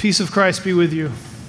Peace of Christ be with you.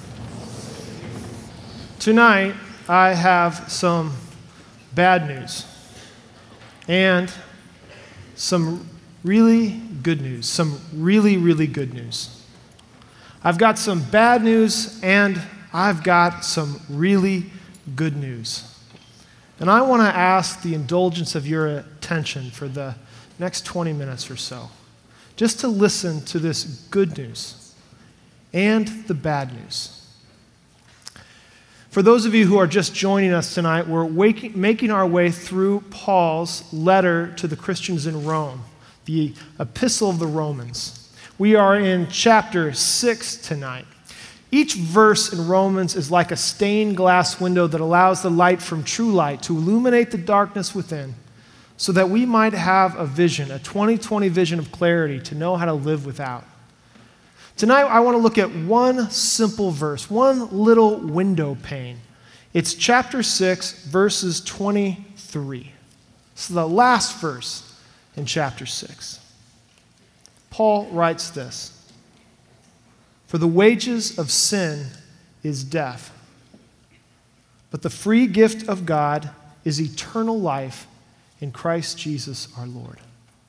Tonight, I have some bad news and some really good news. Some really, really good news. I've got some bad news and I've got some really good news. And I want to ask the indulgence of your attention for the next 20 minutes or so, just to listen to this good news and the bad news. For those of you who are just joining us tonight, we're making our way through Paul's letter to the Christians in Rome, the Epistle of the Romans. We are in chapter 6 tonight. Each verse in Romans is like a stained glass window that allows the light from true light to illuminate the darkness within, so that we might have a vision, a 20/20 vision of clarity to know how to live without. Tonight, I want to look at one simple verse, one little window pane. It's chapter 6, verses 23. This is the last verse in chapter 6. Paul writes this: "For the wages of sin is death, but the free gift of God is eternal life in Christ Jesus our Lord."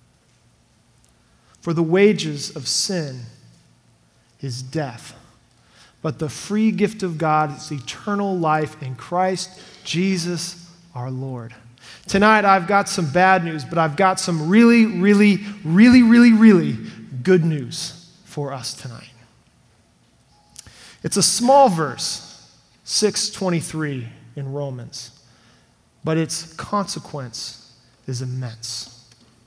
For the wages of sin is death, but the free gift of God is eternal life in Christ Jesus our Lord. Tonight, I've got some bad news, but I've got some really, really, really, really, really good news for us tonight. It's a small verse, 6:23 in Romans, but its consequence is immense.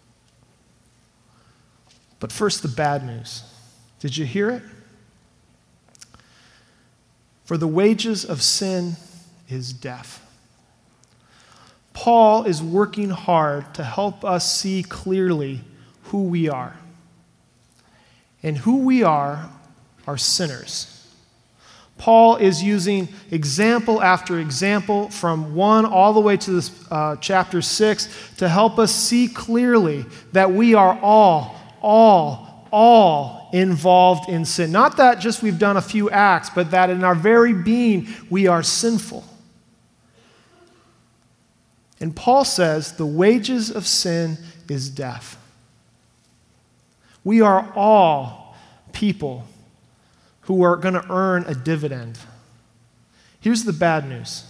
But first, the bad news. Did you hear it? For the wages of sin is death. Paul is working hard to help us see clearly who we are. And who we are sinners. Paul is using example after example from 1 all the way to this chapter 6 to help us see clearly that we are all involved in sin. Not that just we've done a few acts, but that in our very being we are sinful. And Paul says the wages of sin is death. We are all people who are going to earn a dividend. Here's the bad news.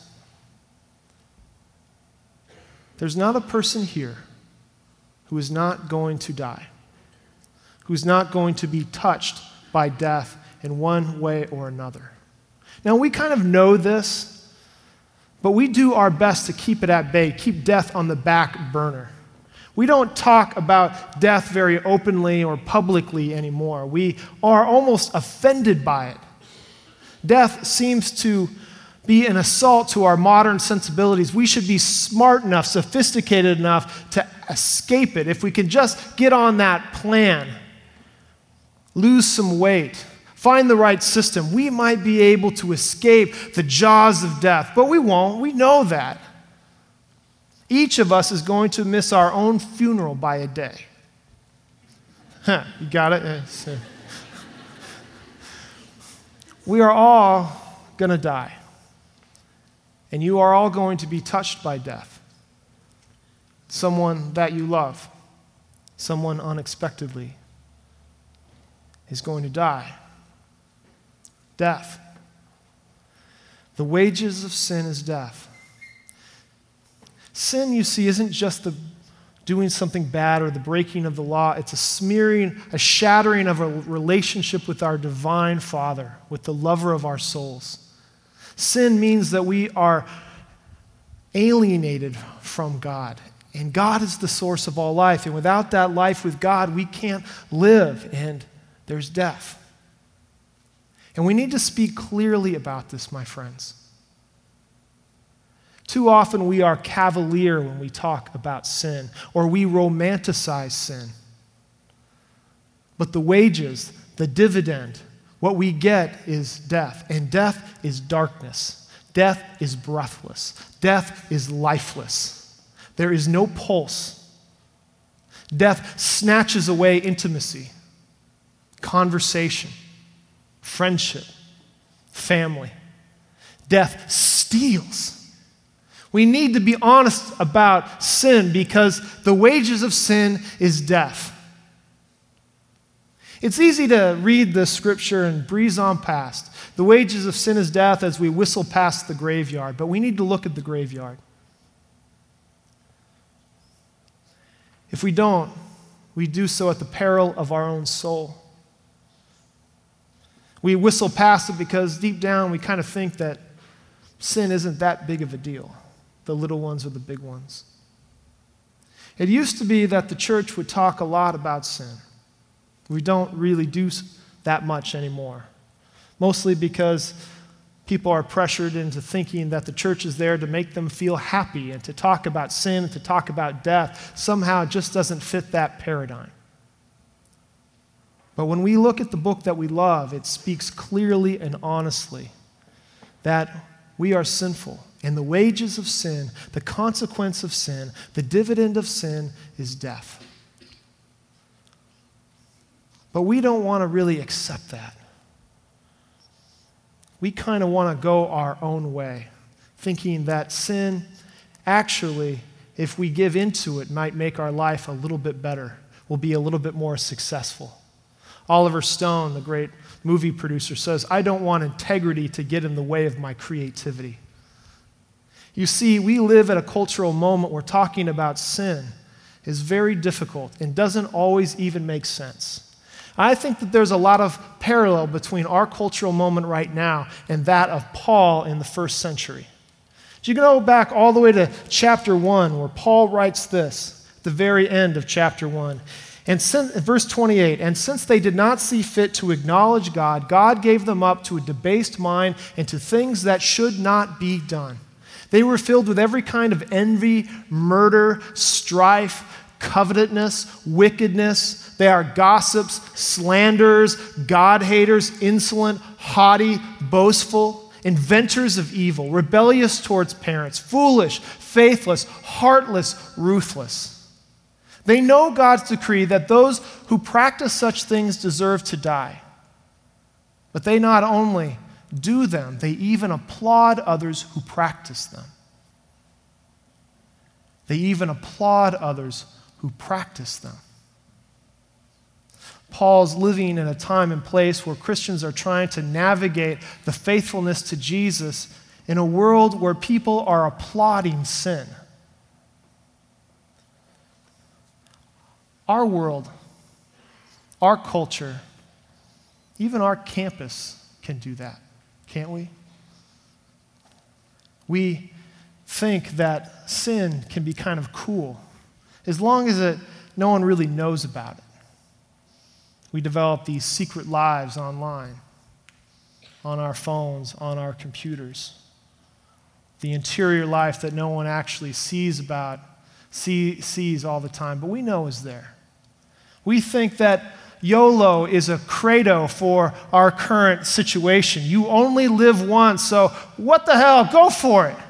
There's not a person here who is not going to die, who's not going to be touched by death in one way or another. Now, we kind of know this, but we do our best to keep it at bay, keep death on the back burner. We don't talk about death very openly or publicly anymore. We are almost offended by it. Death seems to be an assault to our modern sensibilities. We should be smart enough, sophisticated enough to escape it. If we can just get on that plan, lose some weight, find the right system, we might be able to escape the jaws of death. But we won't. We know that. Each of us is going to miss our own funeral by a day. You got it? We are all going to die. And you are all going to be touched by death. Someone that you love, someone unexpectedly, is going to die. Death. The wages of sin is death. Sin, you see, isn't just the doing something bad or the breaking of the law. It's a smearing, a shattering of a relationship with our divine Father, with the lover of our souls. Sin means that we are alienated from God. And God is the source of all life. And without that life with God, we can't live. And there's death. And we need to speak clearly about this, my friends. Too often we are cavalier when we talk about sin, or we romanticize sin. But the wages, the dividend, what we get is death. And death is darkness. Death is breathless. Death is lifeless. There is no pulse. Death snatches away intimacy, conversation, friendship, family. Death steals. We need to be honest about sin because the wages of sin is death. It's easy to read this scripture and breeze on past. The wages of sin is death as we whistle past the graveyard, but we need to look at the graveyard. If we don't, we do so at the peril of our own soul. We whistle past it because deep down we kind of think that sin isn't that big of a deal. The little ones or the big ones. It used to be that the church would talk a lot about sin. We don't really do that much anymore. Mostly because people are pressured into thinking that the church is there to make them feel happy, and to talk about sin and to talk about death somehow just doesn't fit that paradigm. But when we look at the book that we love, it speaks clearly and honestly that we are sinful, and the wages of sin, the consequence of sin, the dividend of sin is death. But we don't want to really accept that. We kind of want to go our own way, thinking that sin actually, if we give into it, might make our life a little bit better. We'll be a little bit more successful. Oliver Stone, the great movie producer, says, "I don't want integrity to get in the way of my creativity." You see, we live at a cultural moment where talking about sin is very difficult and doesn't always even make sense. I think that there's a lot of parallel between our cultural moment right now and that of Paul in the first century. You can go back all the way to chapter 1, where Paul writes this, at the very end of chapter 1. And verse 28, "And since they did not see fit to acknowledge God, God gave them up to a debased mind and to things that should not be done. They were filled with every kind of envy, murder, strife, covetousness, wickedness. They are gossips, slanderers, God-haters, insolent, haughty, boastful, inventors of evil, rebellious towards parents, foolish, faithless, heartless, ruthless. They know God's decree that those who practice such things deserve to die. But they not only do them, they even applaud others who practice them." They even applaud others who practice them. Paul's living in a time and place where Christians are trying to navigate the faithfulness to Jesus in a world where people are applauding sin. Our world, our culture, even our campus can do that, can't we? We think that sin can be kind of cool, as long as no one really knows about it. We develop these secret lives online, on our phones, on our computers. The interior life that no one actually sees all the time, but we know is there. We think that YOLO is a credo for our current situation. You only live once, so what the hell? Go for it.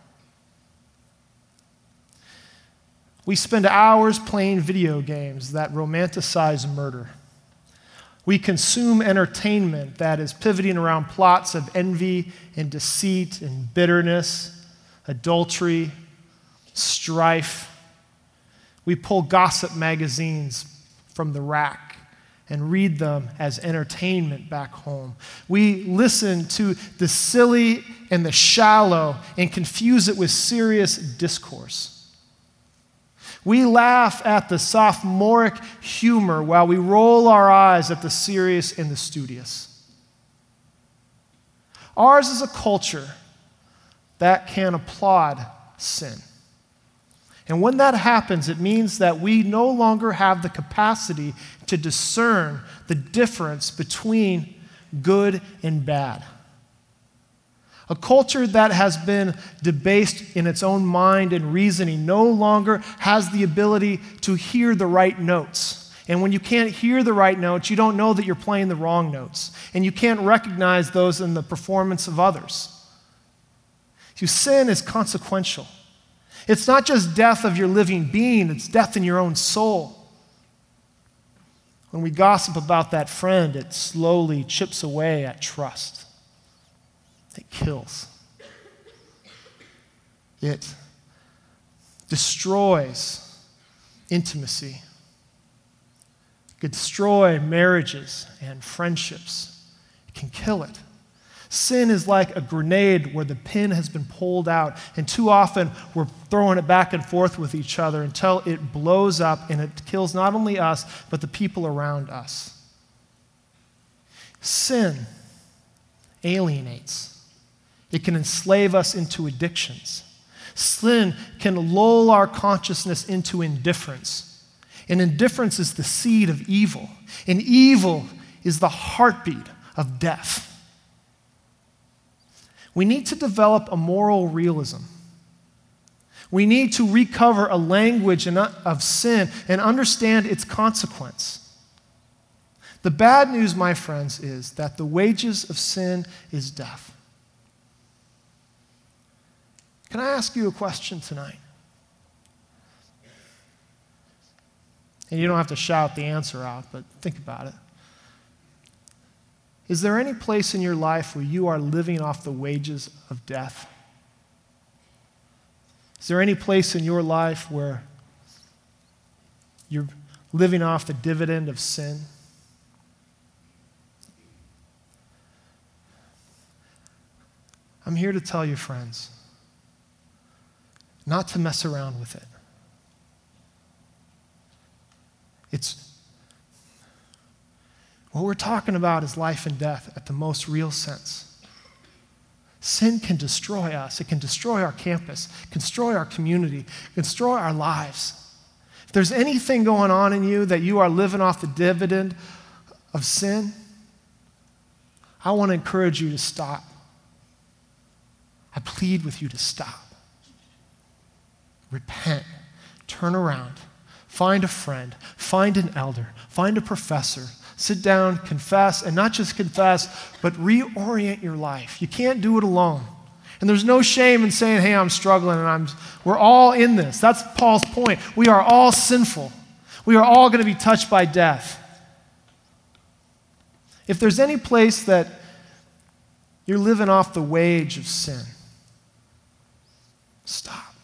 We spend hours playing video games that romanticize murder. We consume entertainment that is pivoting around plots of envy and deceit and bitterness, adultery, strife. We pull gossip magazines from the rack and read them as entertainment back home. We listen to the silly and the shallow and confuse it with serious discourse. We laugh at the sophomoric humor while we roll our eyes at the serious and the studious. Ours is a culture that can applaud sin. And when that happens, it means that we no longer have the capacity to discern the difference between good and bad. A culture that has been debased in its own mind and reasoning no longer has the ability to hear the right notes. And when you can't hear the right notes, you don't know that you're playing the wrong notes. And you can't recognize those in the performance of others. So sin is consequential. It's not just death of your living being, it's death in your own soul. When we gossip about that friend, it slowly chips away at trust. It kills. It destroys intimacy. It can destroy marriages and friendships. It can kill it. Sin is like a grenade where the pin has been pulled out, and too often we're throwing it back and forth with each other until it blows up and it kills not only us, but the people around us. Sin alienates. It can enslave us into addictions. Sin can lull our consciousness into indifference. And indifference is the seed of evil. And evil is the heartbeat of death. We need to develop a moral realism. We need to recover a language of sin and understand its consequence. The bad news, my friends, is that the wages of sin is death. Can I ask you a question tonight? And you don't have to shout the answer out, but think about it. Is there any place in your life where you are living off the wages of death? Is there any place in your life where you're living off the dividend of sin? I'm here to tell you, friends, not to mess around with it. What we're talking about is life and death at the most real sense. Sin can destroy us. It can destroy our campus. It can destroy our community. It can destroy our lives. If there's anything going on in you that you are living off the dividend of sin, I want to encourage you to stop. I plead with you to stop. Repent. Turn around. Find a friend. Find an elder. Find a professor. Sit down, confess, and not just confess, but reorient your life. You can't do it alone. And there's no shame in saying, hey, I'm struggling, and we're all in this. That's Paul's point. We are all sinful. We are all going to be touched by death. If there's any place that you're living off the wage of sin, stop.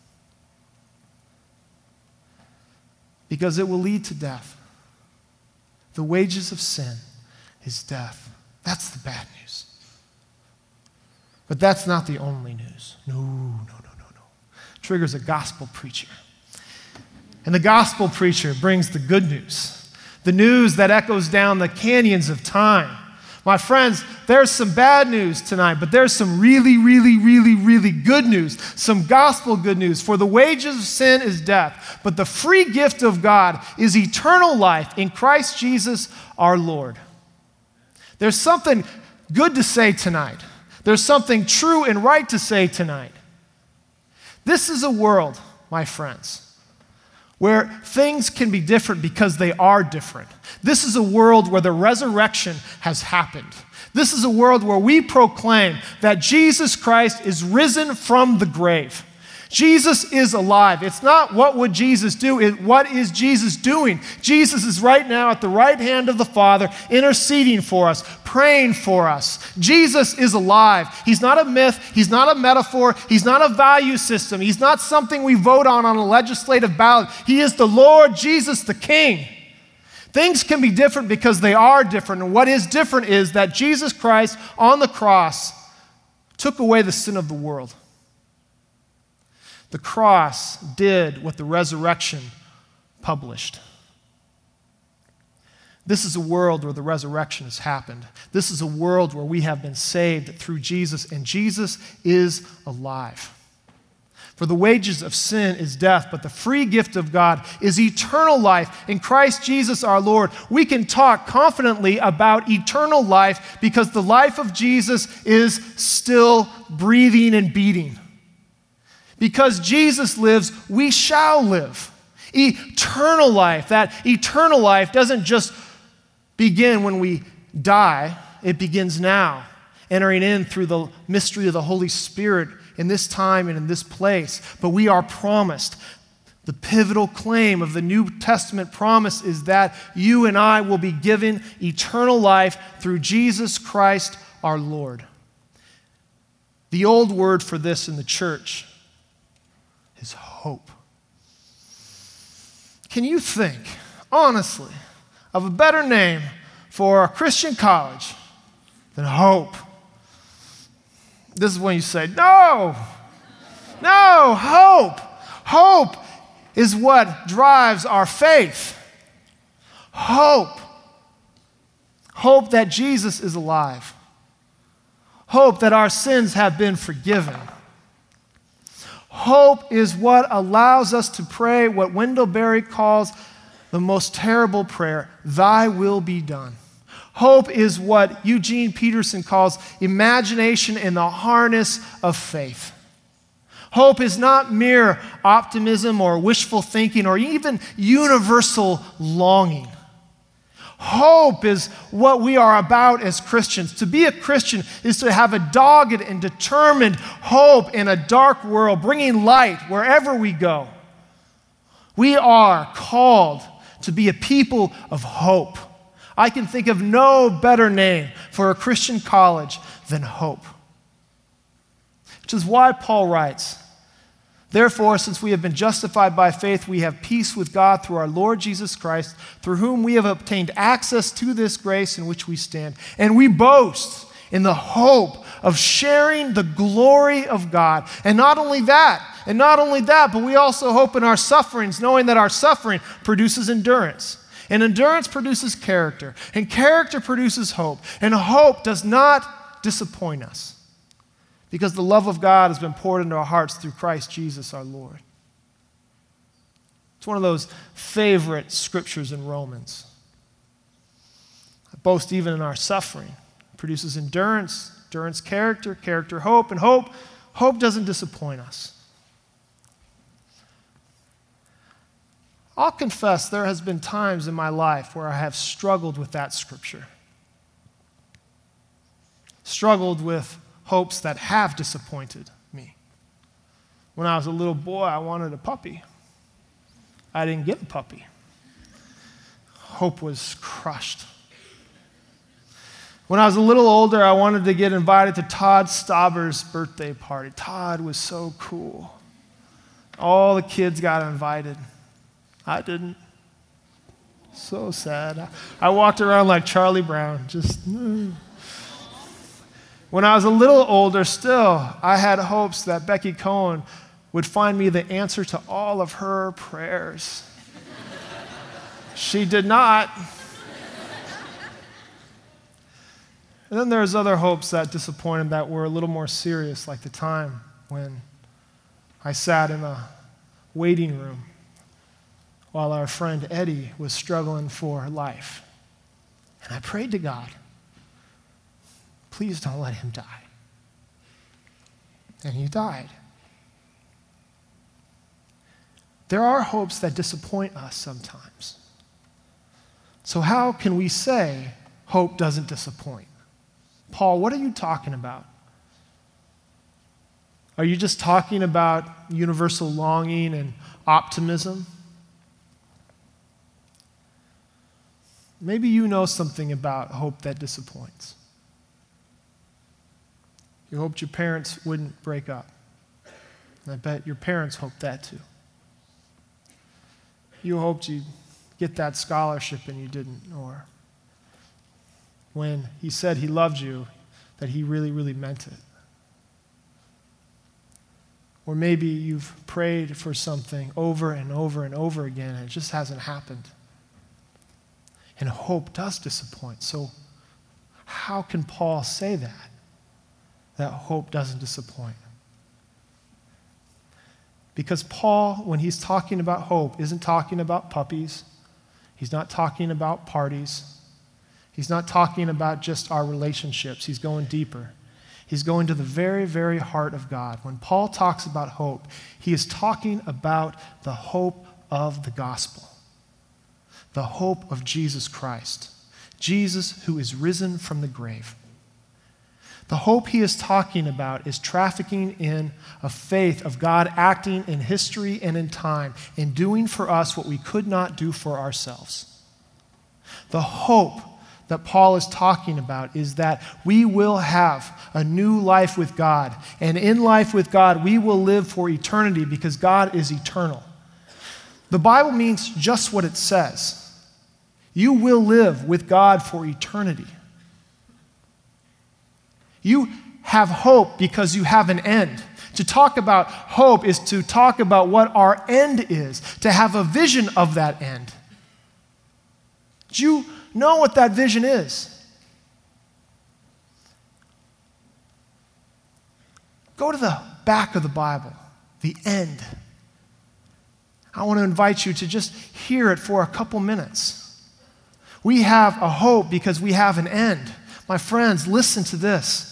Because it will lead to death. The wages of sin is death. That's the bad news. But that's not the only news. No. Trigger's a gospel preacher. And the gospel preacher brings the good news. The news that echoes down the canyons of time. My friends, there's some bad news tonight, but there's some really, really, really, really good news. Some gospel good news. For the wages of sin is death, but the free gift of God is eternal life in Christ Jesus our Lord. There's something good to say tonight. There's something true and right to say tonight. This is a world, my friends, where things can be different because they are different. This is a world where the resurrection has happened. This is a world where we proclaim that Jesus Christ is risen from the grave. Jesus is alive. It's not what would Jesus do, it's what is Jesus doing. Jesus is right now at the right hand of the Father, interceding for us, praying for us. Jesus is alive. He's not a myth. He's not a metaphor. He's not a value system. He's not something we vote on a legislative ballot. He is the Lord Jesus, the King. Things can be different because they are different. And what is different is that Jesus Christ on the cross took away the sin of the world. The cross did what the resurrection published. This is a world where the resurrection has happened. This is a world where we have been saved through Jesus, and Jesus is alive. For the wages of sin is death, but the free gift of God is eternal life in Christ Jesus our Lord. We can talk confidently about eternal life because the life of Jesus is still breathing and beating. Because Jesus lives, we shall live. Eternal life. That eternal life doesn't just begin when we die. It begins now, entering in through the mystery of the Holy Spirit in this time and in this place. But we are promised The pivotal claim of the New Testament promise is that you and I will be given eternal life through Jesus Christ our Lord. The old word for this in the church is hope. Can you think, honestly, of a better name for a Christian college than hope? This is when you say, no, hope. Hope is what drives our faith. Hope. Hope that Jesus is alive. Hope that our sins have been forgiven. Hope is what allows us to pray what Wendell Berry calls the most terrible prayer, thy will be done. Hope is what Eugene Peterson calls imagination in the harness of faith. Hope is not mere optimism or wishful thinking or even universal longing. Hope is what we are about as Christians. To be a Christian is to have a dogged and determined hope in a dark world, bringing light wherever we go. We are called to be a people of hope. I can think of no better name for a Christian college than hope. Which is why Paul writes, therefore, since we have been justified by faith, we have peace with God through our Lord Jesus Christ, through whom we have obtained access to this grace in which we stand. And we boast in the hope of sharing the glory of God. And not only that, but we also hope in our sufferings, knowing that our suffering produces endurance. And endurance produces character. And character produces hope. And hope does not disappoint us, because the love of God has been poured into our hearts through Christ Jesus our Lord. It's one of those favorite scriptures in Romans. I boast even in our suffering. It produces endurance, endurance character, character hope, and hope doesn't disappoint us. I'll confess there has been times in my life where I have struggled with that scripture. Struggled with hopes that have disappointed me. When I was a little boy, I wanted a puppy. I didn't get a puppy. Hope was crushed. When I was a little older, I wanted to get invited to Todd Stauber's birthday party. Todd was so cool. All the kids got invited. I didn't. So sad. I walked around like Charlie Brown, just... When I was a little older still, I had hopes that Becky Cohen would find me the answer to all of her prayers. She did not. And then there's other hopes that disappointed that were a little more serious, like the time when I sat in a waiting room while our friend Eddie was struggling for life. And I prayed to God, please don't let him die. And he died. There are hopes that disappoint us sometimes. So how can we say hope doesn't disappoint? Paul, what are you talking about? Are you just talking about universal longing and optimism? Maybe you know something about hope that disappoints. You hoped your parents wouldn't break up. And I bet your parents hoped that too. You hoped you'd get that scholarship and you didn't. Or when he said he loved you, that he really, really meant it. Or maybe you've prayed for something over and over and over again and it just hasn't happened. And hope does disappoint. So how can Paul say that hope doesn't disappoint? Because Paul, when he's talking about hope, isn't talking about puppies. He's not talking about parties. He's not talking about just our relationships. He's going deeper. He's going to the very, very heart of God. When Paul talks about hope, he is talking about the hope of the gospel. The hope of Jesus Christ. Jesus who is risen from the grave. The hope he is talking about is trafficking in a faith of God acting in history and in time and doing for us what we could not do for ourselves. The hope that Paul is talking about is that we will have a new life with God. And in life with God, we will live for eternity because God is eternal. The Bible means just what it says. You will live with God for eternity. You have hope because you have an end. To talk about hope is to talk about what our end is, to have a vision of that end. Do you know what that vision is? Go to the back of the Bible, the end. I want to invite you to just hear it for a couple minutes. We have a hope because we have an end. My friends, listen to this.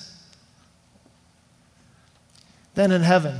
Then in heaven,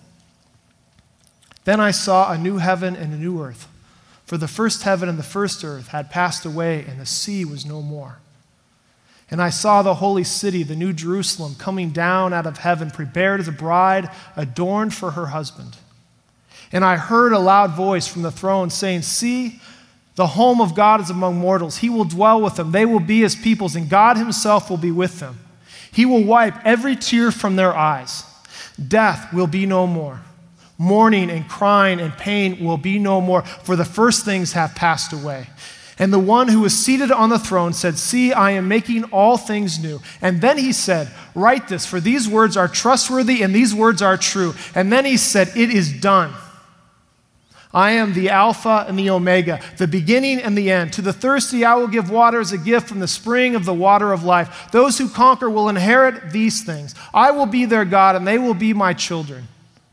then I saw a new heaven and a new earth. For the first heaven and the first earth had passed away, and the sea was no more. And I saw the holy city, the new Jerusalem, coming down out of heaven, prepared as a bride adorned for her husband. And I heard a loud voice from the throne saying, "See, the home of God is among mortals. He will dwell with them. They will be his peoples, and God himself will be with them. He will wipe every tear from their eyes. Death will be no more. Mourning and crying and pain will be no more, for the first things have passed away." And the one who was seated on the throne said, "See, I am making all things new." And then he said, "Write this, for these words are trustworthy and these words are true." And then he said, "It is done. I am the Alpha and the Omega, the beginning and the end. To the thirsty I will give water as a gift from the spring of the water of life. Those who conquer will inherit these things. I will be their God, and they will be my children.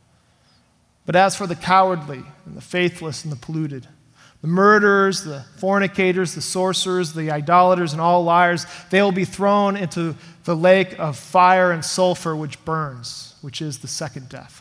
But as for the cowardly and the faithless and the polluted, the murderers, the fornicators, the sorcerers, the idolaters, and all liars, they will be thrown into the lake of fire and sulfur which burns, which is the second death.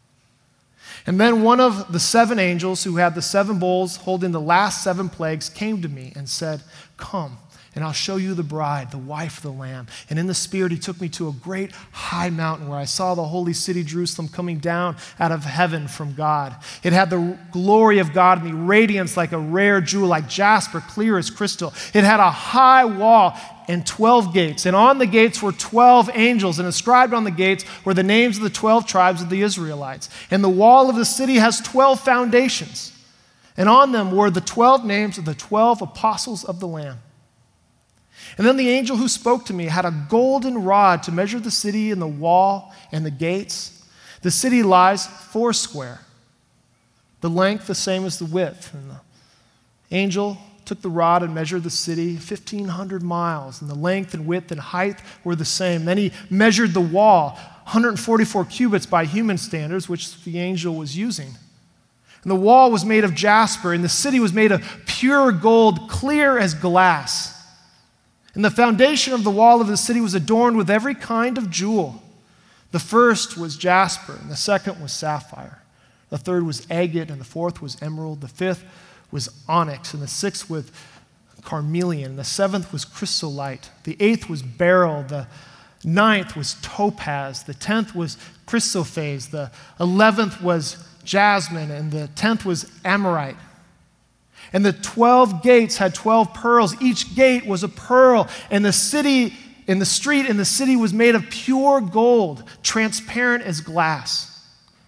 And then one of the seven angels who had the seven bowls holding the last seven plagues came to me and said, "Come, and I'll show you the bride, the wife of the Lamb." And in the Spirit he took me to a great high mountain where I saw the holy city Jerusalem coming down out of heaven from God. It had the glory of God and the radiance like a rare jewel, like jasper, clear as crystal. It had a high wall and 12 gates. And on the gates were 12 angels, and inscribed on the gates were the names of the 12 tribes of the Israelites. And the wall of the city has 12 foundations, and on them were the 12 names of the 12 apostles of the Lamb. And then the angel who spoke to me had a golden rod to measure the city and the wall and the gates. The city lies 4 the length the same as the width. And the angel took the rod and measured the city 1,500 miles, and the length and width and height were the same. Then he measured the wall, 144 cubits by human standards, which the angel was using. And the wall was made of jasper, and the city was made of pure gold, clear as glass. And the foundation of the wall of the city was adorned with every kind of jewel. The first was jasper, and the second was sapphire. The third was agate, and the fourth was emerald. The fifth was onyx, and the sixth was carnelian, and the seventh was chrysolite. The eighth was beryl, the ninth was topaz, the 10th was chrysoprase, the 11th was jasmine, and the 10th was amarite. And the 12 gates had 12 pearls. Each gate was a pearl, and the street in the city was made of pure gold, transparent as glass.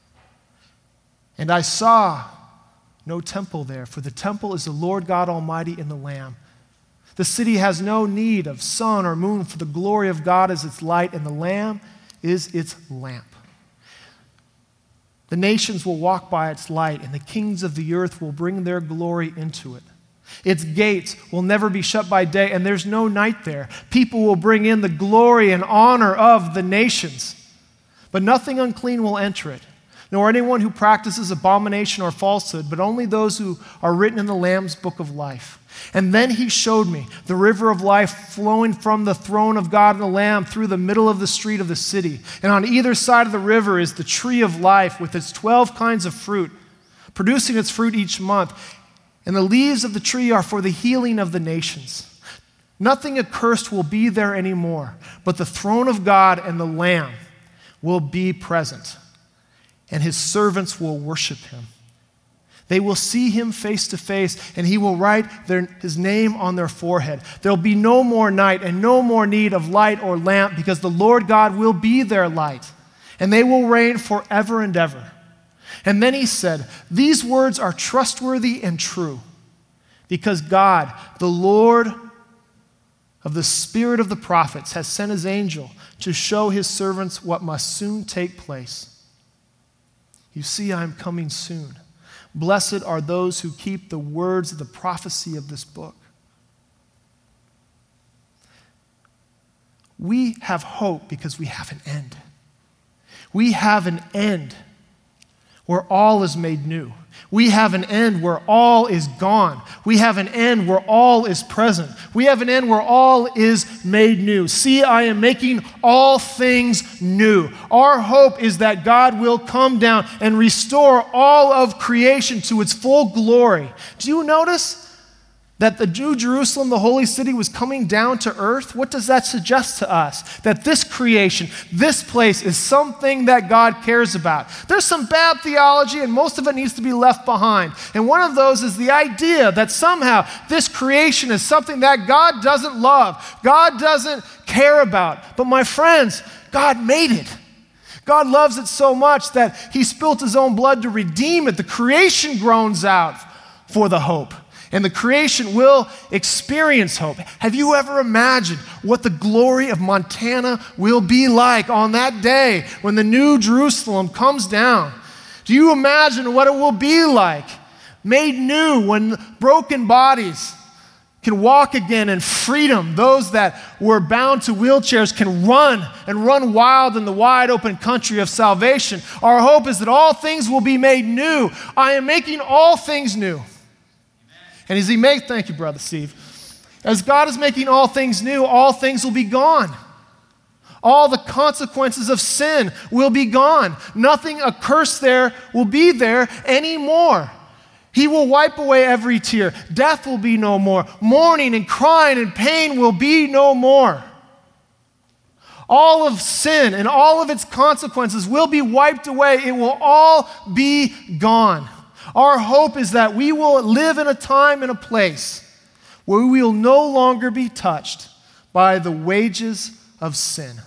And I saw no temple there, for the temple is the Lord God Almighty and the Lamb. The city has no need of sun or moon, for the glory of God is its light, and the Lamb is its lamp. The nations will walk by its light, and the kings of the earth will bring their glory into it. Its gates will never be shut by day, and there's no night there. People will bring in the glory and honor of the nations, but nothing unclean will enter it, nor anyone who practices abomination or falsehood, but only those who are written in the Lamb's book of life. And then he showed me the river of life flowing from the throne of God and the Lamb through the middle of the street of the city. And on either side of the river is the tree of life with its 12 kinds of fruit, producing its fruit each month. And the leaves of the tree are for the healing of the nations. Nothing accursed will be there anymore, but the throne of God and the Lamb will be present, and his servants will worship him. They will see him face to face, and he will write his name on their forehead. There will be no more night and no more need of light or lamp, because the Lord God will be their light, and they will reign forever and ever. And then he said, these words are trustworthy and true, because God, the Lord of the spirit of the prophets, has sent his angel to show his servants what must soon take place. You see, I am coming soon. Blessed are those who keep the words of the prophecy of this book. We have hope because we have an end. We have an end where all is made new. We have an end where all is gone. We have an end where all is present. We have an end where all is made new. See, I am making all things new. Our hope is that God will come down and restore all of creation to its full glory. Do you notice that the New Jerusalem, the holy city, was coming down to earth? What does that suggest to us? That this creation, this place, is something that God cares about. There's some bad theology, and most of it needs to be left behind. And one of those is the idea that somehow this creation is something that God doesn't love, God doesn't care about. But my friends, God made it. God loves it so much that he spilt his own blood to redeem it. The creation groans out for the hope. And the creation will experience hope. Have you ever imagined what the glory of Montana will be like on that day when the New Jerusalem comes down? Do you imagine what it will be like, made new, when broken bodies can walk again in freedom? Those that were bound to wheelchairs can run and run wild in the wide open country of salvation. Our hope is that all things will be made new. I am making all things new. And as thank you, Brother Steve. As God is making all things new, all things will be gone. All the consequences of sin will be gone. Nothing accursed there will be there anymore. He will wipe away every tear. Death will be no more. Mourning and crying and pain will be no more. All of sin and all of its consequences will be wiped away. It will all be gone. Our hope is that we will live in a time and a place where we will no longer be touched by the wages of sin.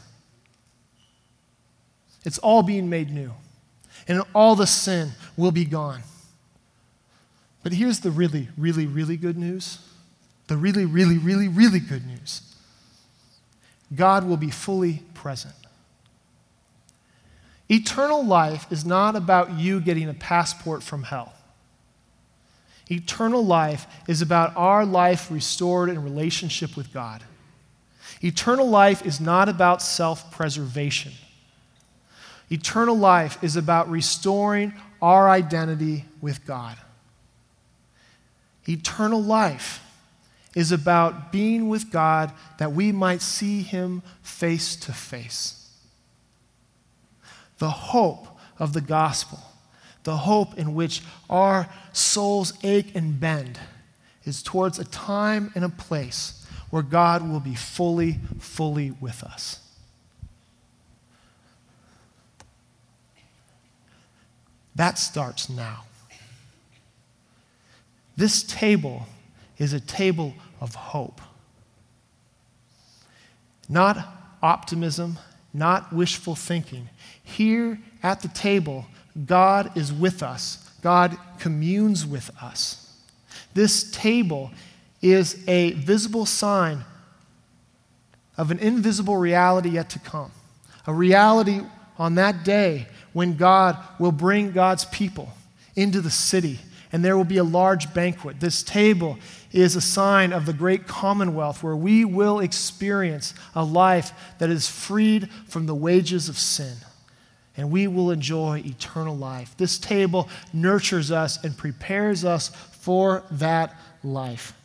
It's all being made new, and all the sin will be gone. But here's the really, really, really good news. The really, really, really, really good news. God will be fully present. Eternal life is not about you getting a passport from hell. Eternal life is about our life restored in relationship with God. Eternal life is not about self-preservation. Eternal life is about restoring our identity with God. Eternal life is about being with God that we might see him face to face. The hope of the gospel, the hope in which our souls ache and bend, is towards a time and a place where God will be fully, fully with us. That starts now. This table is a table of hope. Not optimism, not wishful thinking. Here at the table, God is with us. God communes with us. This table is a visible sign of an invisible reality yet to come. A reality on that day when God will bring God's people into the city, and there will be a large banquet. This table is a sign of the great commonwealth where we will experience a life that is freed from the wages of sin, and we will enjoy eternal life. This table nurtures us and prepares us for that life.